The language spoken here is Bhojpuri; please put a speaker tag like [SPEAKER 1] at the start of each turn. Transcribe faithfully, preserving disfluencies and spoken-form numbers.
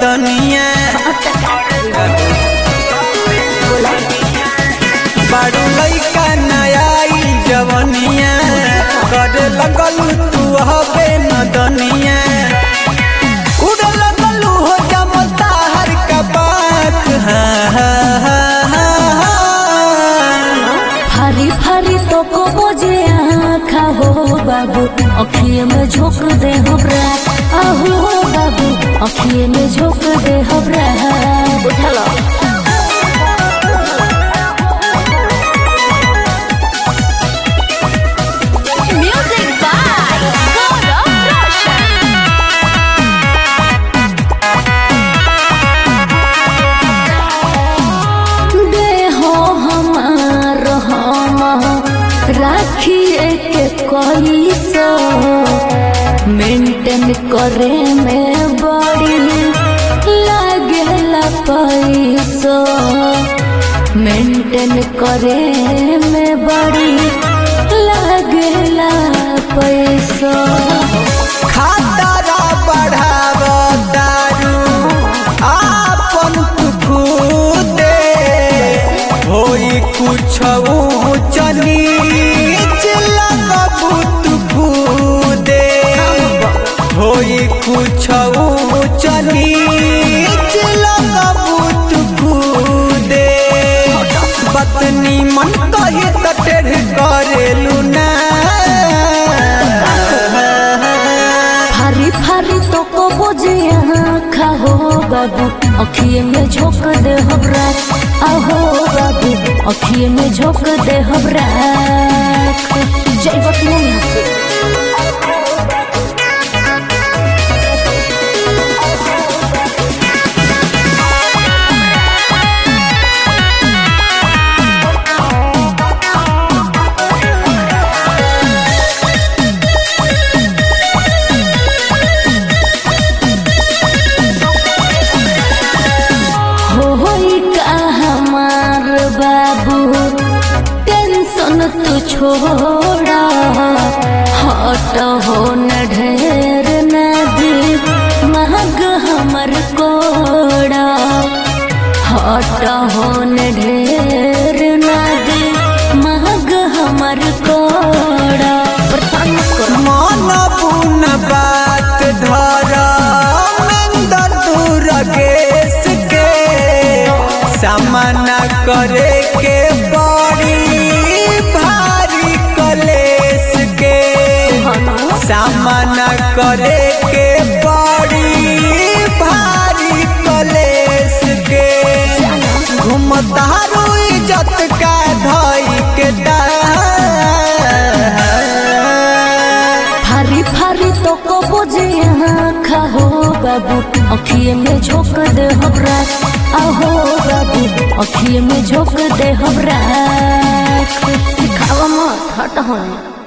[SPEAKER 1] बदनिया बारू लइका नया जवनिया करे लगल तू हबे नदनिया उड़े लगल हो जमता हर कबाक
[SPEAKER 2] हरी हरी तो को बोझे आँखा हो बाबू अखिए में झोंक दे हमरा आहो बाबू अखिए में झोंक दे हमरा बुझलो राखिए के कोई सो मेंटेन करे में बड़ी लागेला पैसो मेंटेन करे में बड़ी लागेला पैसो
[SPEAKER 1] खातारा बढ़ाव दारू आपन खुदे होई कुछ चनी होई कुछ चनी लगबूत खुदे बतनी मन कही तटेढ़ करेलू ना
[SPEAKER 2] फारी फारी तो को बोझे आँखा हो बाबू अखिए में झोंक दे हमरा आहो बाबू अखिए में झोंक दे हमरा जय बतनी तू छोड़ा हट हो न ढेर नदी महग हमर कोड़ा हट हो न ढेर नदी महग हमर कोड़ा
[SPEAKER 1] मन पुन बात धरा मंदर दूर गेस के सामना करे के बड़ी सामना करे के बड़ी भारी कलेस के घूमतारू इज्जत का धई के
[SPEAKER 2] फारी फारी तो को बोझे आँखा हो बाबू अखिए में झोंक दे हमरा आहो बाबू अखिए में झोंक दे हमरा सिखावा मत हट हो